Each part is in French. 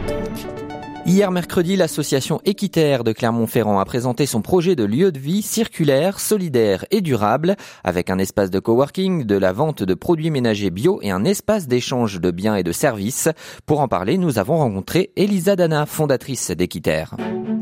Hier mercredi, l'association Équiterre de Clermont-Ferrand a présenté son projet de lieu de vie circulaire, solidaire et durable, avec un espace de coworking, de la vente de produits ménagers bio et un espace d'échange de biens et de services. Pour en parler, nous avons rencontré Elisa Dana, fondatrice d'Équiterre.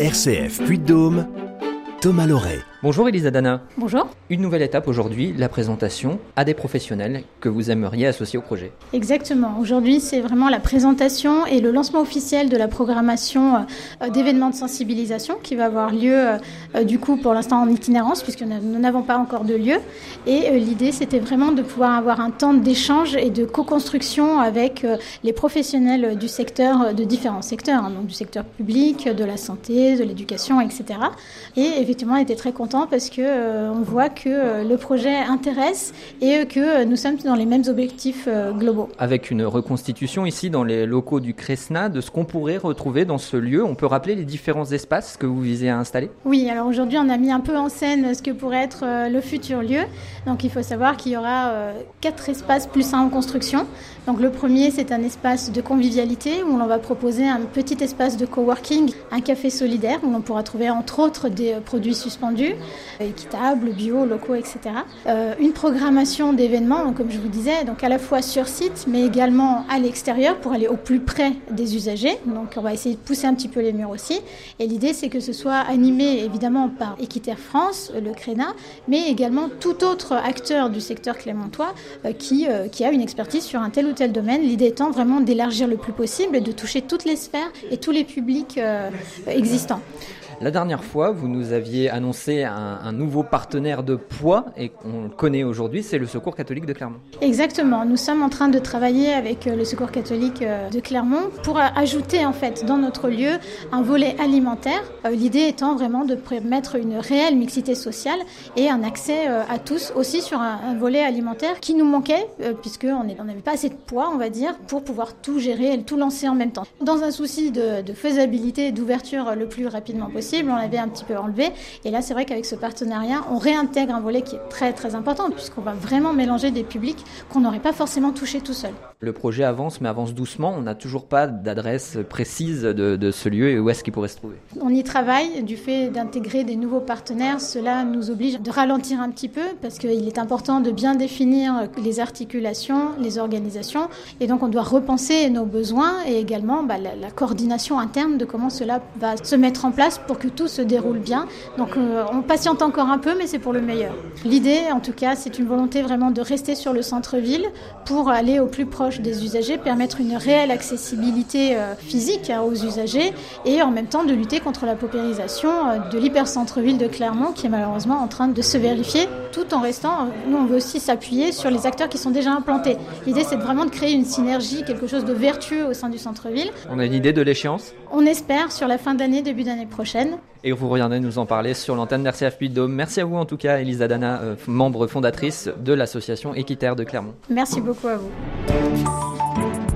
RCF Puy-de-Dôme, Thomas Loret. Bonjour Elisa Dana. Bonjour. Une nouvelle étape aujourd'hui, la présentation à des professionnels que vous aimeriez associer au projet. Exactement. Aujourd'hui, c'est vraiment la présentation et le lancement officiel de la programmation d'événements de sensibilisation qui va avoir lieu du coup pour l'instant en itinérance puisque nous n'avons pas encore de lieu. Et l'idée, c'était vraiment de pouvoir avoir un temps d'échange et de co-construction avec les professionnels du secteur, de différents secteurs, donc du secteur public, de la santé, de l'éducation, etc. Et effectivement, on était très contents parce que on voit que le projet intéresse et que nous sommes dans les mêmes objectifs globaux. Avec une reconstitution ici dans les locaux du CRESNA de ce qu'on pourrait retrouver dans ce lieu, on peut rappeler les différents espaces que vous visez à installer ? Oui, alors aujourd'hui on a mis un peu en scène ce que pourrait être le futur lieu. Donc il faut savoir qu'il y aura 4 espaces plus un en construction. Donc le premier, c'est un espace de convivialité où l'on va proposer un petit espace de coworking, un café solidaire où l'on pourra trouver entre autres des produits suspendus, équitables, bio, locaux, etc. Une programmation d'événements, donc, comme je vous disais, donc à la fois sur site mais également à l'extérieur pour aller au plus près des usagers. Donc on va essayer de pousser un petit peu les murs aussi. Et l'idée, c'est que ce soit animé évidemment par Équiterre France, le CRENA, mais également tout autre acteur du secteur clermontois qui a une expertise sur un tel ou tel domaine. L'idée étant vraiment d'élargir le plus possible et de toucher toutes les sphères et tous les publics existants. La dernière fois, vous nous aviez annoncé un nouveau partenaire de poids et on le connaît aujourd'hui, c'est le Secours catholique de Clermont. Exactement, nous sommes en train de travailler avec le Secours catholique de Clermont pour ajouter en fait dans notre lieu un volet alimentaire. L'idée étant vraiment de permettre une réelle mixité sociale et un accès à tous aussi sur un volet alimentaire qui nous manquait puisqu'on n'avait pas assez de poids, on va dire, pour pouvoir tout gérer et tout lancer en même temps. Dans un souci de faisabilité et d'ouverture le plus rapidement possible, on l'avait un petit peu enlevé et là c'est vrai qu'avec ce partenariat on réintègre un volet qui est très très important puisqu'on va vraiment mélanger des publics qu'on n'aurait pas forcément touché tout seul. Le projet avance mais avance doucement, on n'a toujours pas d'adresse précise de ce lieu et où est-ce qu'il pourrait se trouver. On y travaille, du fait d'intégrer des nouveaux partenaires, cela nous oblige de ralentir un petit peu parce qu'il est important de bien définir les articulations, les organisations et donc on doit repenser nos besoins et également la coordination interne de comment cela va se mettre en place pour que tout se déroule bien. Donc on patiente encore un peu, mais c'est pour le meilleur. L'idée, en tout cas, c'est une volonté vraiment de rester sur le centre-ville pour aller au plus proche des usagers, permettre une réelle accessibilité physique aux usagers et en même temps de lutter contre la paupérisation de l'hyper-centre-ville de Clermont qui est malheureusement en train de se vérifier tout en restant, nous on veut aussi s'appuyer sur les acteurs qui sont déjà implantés. L'idée c'est vraiment de créer une synergie, quelque chose de vertueux au sein du centre-ville. On a une idée de l'échéance ? On espère sur la fin d'année, début d'année prochaine. Et vous reviendrez nous en parler sur l'antenne d'RCF Puy-de-Dôme. Merci à vous en tout cas, Elisa Dana, membre fondatrice de l'association Équiterre de Clermont. Merci beaucoup à vous.